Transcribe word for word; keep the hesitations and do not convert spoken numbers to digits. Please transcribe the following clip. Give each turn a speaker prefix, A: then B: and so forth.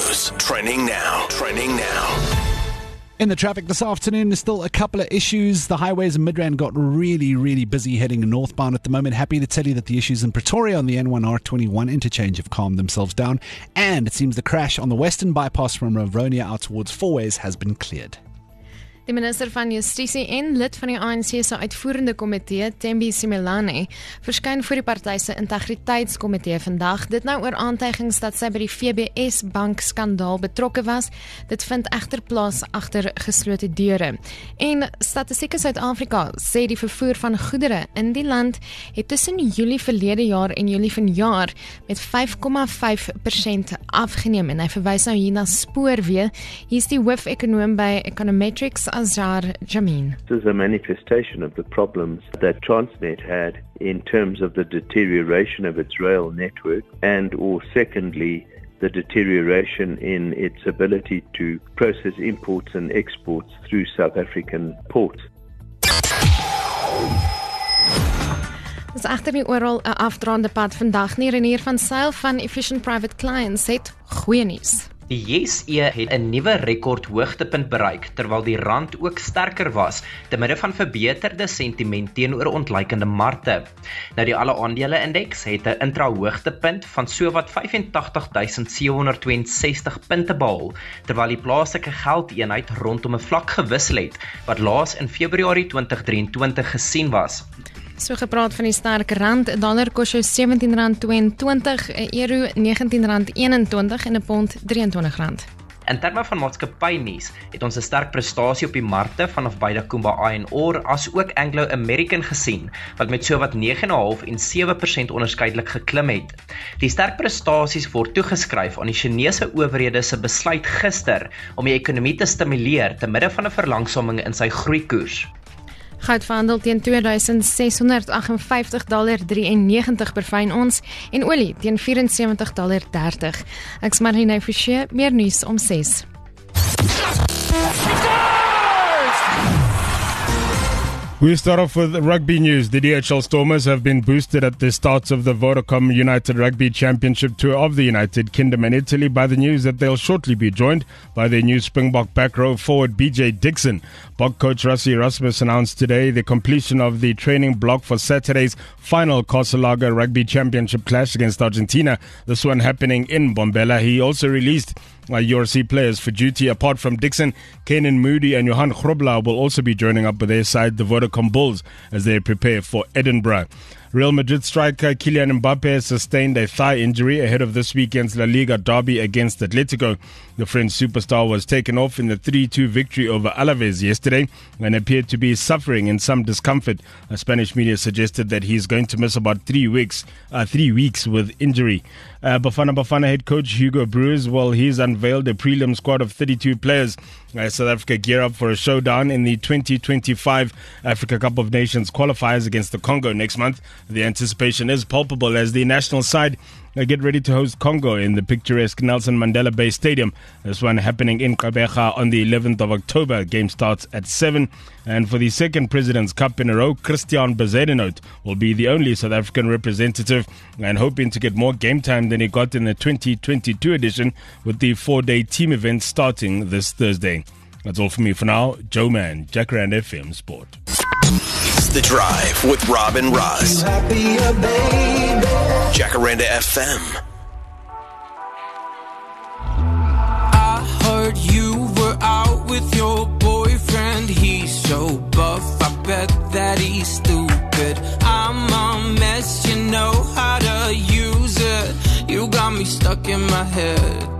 A: news. Trending now. Trending now.
B: In the traffic this afternoon, there's still a couple of issues. The highways in Midrand got really, really busy heading northbound at the moment. Happy to tell you that the issues in Pretoria on the N one R twenty-one interchange have calmed themselves down. And it seems the crash on the western bypass from Rivonia out towards Fourways has been cleared.
C: Die minister van Justisie en lid van die A N C se uitvoerende komitee, Thembi Simelane, verskyn voor die party se integriteitskomitee vandag. Dit nou oor aantuigings dat sy by die V B S bank skandaal betrokke was. Dit vind egter plaas agter geslote deure. En Statistieke Suid-Afrika sê die vervoer van goedere in die land het tussen Julie verlede jaar en Julie vanjaar met vyf komma vyf persent afgeneem. En hy verwys nou hier na spoorweë. Hier is die hoof-ekonoom by Econometrics, Azar Jamin.
D: This is a manifestation of the problems that Transnet had in terms of the deterioration of its rail network and or secondly the deterioration in its ability to process imports and exports through South African ports.
C: Dis egter nie oral 'n afdraande pad vandag nie. Renier van Sail van Efficient Private Clients het goeie nuus.
E: Die J S E het 'n nuwe rekordhoogtepunt bereik terwyl die rand ook sterker was te midde van verbeterde sentiment teenoor ontleikende markte. Nou die alle aandele-indeks het 'n intra-hoogtepunt van sowat vyf en tagtig duisend sewe honderd twee en sestig punte behaal, terwyl die plaaslike geldeenheid rondom 'n vlak gewissel het wat laas in Februarie twintig drieëntwintig gesien was.
C: So gepraat van die sterk rand, 'n dollar kos jou sewentien rand tweeëntwintig, 'n euro negentien rand eenentwintig en 'n pond drieëntwintig rand.
E: In terme van maatskappynuus het ons 'n sterk prestasie op die markte vanaf beide Kumba Iron Ore as ook Anglo American gesien, wat met sowat nege komma vyf en sewe persent onderskeidelik geklim het. Die sterk prestasies word toegeskryf aan die Chinese owerhede se besluit gister om die ekonomie te stimuleer te midde van 'n verlangsaming in sy groeikoers.
C: Goud verhandel teen twee duisend ses honderd agt en vyftig dollar drieënnegentig per fyn ons en olie teen vyf en sewentig dollar dertig. Ek's Marlene Forsie, meer nuus om ses.
F: We start off with rugby news. The D H L Stormers have been boosted at the start of the Vodacom United Rugby Championship Tour of the United Kingdom and Italy by the news that they'll shortly be joined by their new Springbok back row forward B J Dixon. Bok coach Rassie Erasmus announced today the completion of the training block for Saturday's final Casalaga Rugby Championship clash against Argentina, this one happening in Bombela. He also released Uh, U R C players for duty. Apart from Dixon, Kanan Moody and Johan Grobler will also be joining up with their side, the Vodacom Bulls, as they prepare for Edinburgh. Real Madrid striker Kylian Mbappe sustained a thigh injury ahead of this weekend's La Liga derby against Atletico. The French superstar was taken off in the three two victory over Alaves yesterday and appeared to be suffering in some discomfort. A Spanish media suggested that he's going to miss about three weeks, uh, three weeks with injury. Uh, Bafana Bafana head coach Hugo Broos, well, he's unveiled a prelim squad of thirty-two players. Uh, South Africa gear up for a showdown in the twenty twenty-five Africa Cup of Nations qualifiers against the Congo next month. The anticipation is palpable as the national side uh, get ready to host Congo in the picturesque Nelson Mandela Bay Stadium. This one happening in Gqeberha on the eleventh of October. Game starts at seven. And for the second President's Cup in a row, Christian Bezuidenhout will be the only South African representative and hoping to get more game time than he got in the twenty twenty-two edition with the four-day team event starting this Thursday. That's all for me for now. Joe Mann, Jacaranda F M Sport.
A: It's The Drive with Rob and Roz. Jacaranda F M.
G: I heard you were out with your boyfriend. He's so buff, I bet that he's stupid. I'm a mess, you know how to use it. You got me stuck in my head.